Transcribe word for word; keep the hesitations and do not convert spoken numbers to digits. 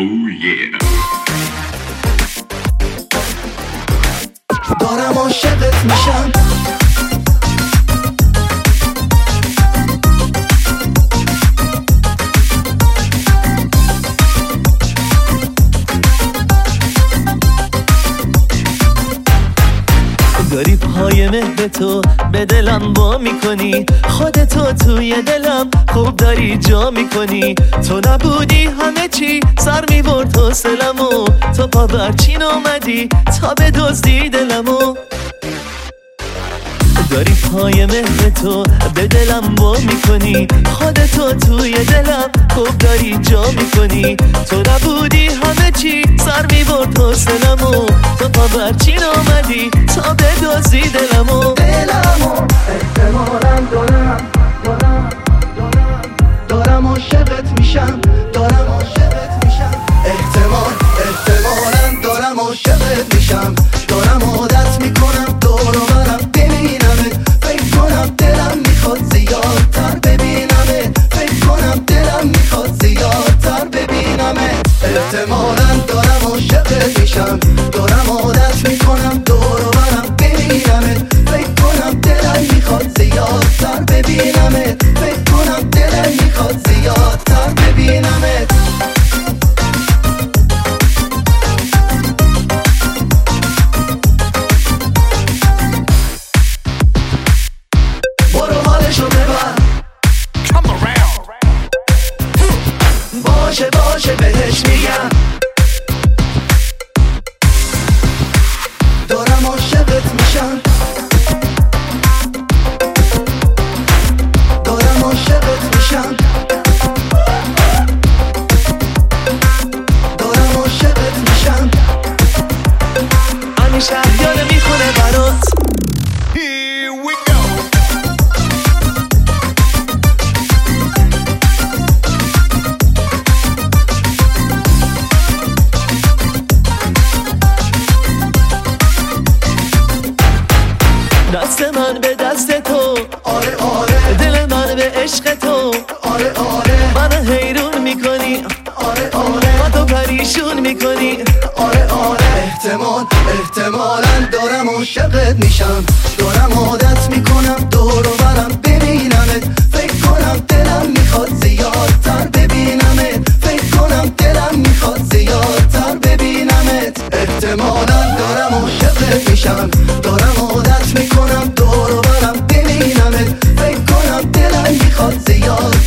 Oh yeah. دارم عاشقت میشم. داری پای مهر تو به دلم وا میکنی، خودتو توی دلم خوب داری جا میکنی. تو نبودی همه چی سر میبرد حوصلمو، تو پا برچین اومدی تا بدزدی دلمو. داری پای مهر تو به دلم وا میکنی، خودتو توی دلم خوب داری جا میکنی. تو نبودی همه چی سر میبرد حوصلمو، تو پا برچین اومدی تا بدزدی دلمو. دلمو احتمالاً دارم دارم دارم دارم عاشقت میشم، دارم عاشقت میشم. احتمال احتمالاً دارم عاشقت میشم. دارم عادت میکنم دور و برم ببینمت، فکر کنم دلم میخواد زیادتر ببینمت، فکر کنم دلم میخواد زیادتر ببینمت. احتمالاً دارم عاشقت میشم. دارم عادت میکنم دور و برم ببینمت، فکر کنم دلم میخواد زیادتر ببینمت، فکر کنم دلم میخواد زیادتر ببینمت. برو حالشو ببر، باشه باشه بهش میگم. دارم عاشقت میشم. دارم عاشقت میشم. دارم عاشقت میشم. همین شهریار میخونه برات. Here we go. دست من به دست تو، آره آره دل من به عشق تو. آره آره منو حیرون میکنی، آره آره با تو پریشون میکنی. آره آره احتمال احتمالاً دارم عاشقت میشم. دارم عادت میکنم دور و برم ببینمت، فکر کنم دلم میخواد زیادتر ببینمت، فکر کنم دلم میخواد زیادتر ببینمت. احتمالاً دارم عاشقت میشم. دارم عادت میکنم دور و برم ببینمت، فکر کنم دلم میخواد زیاد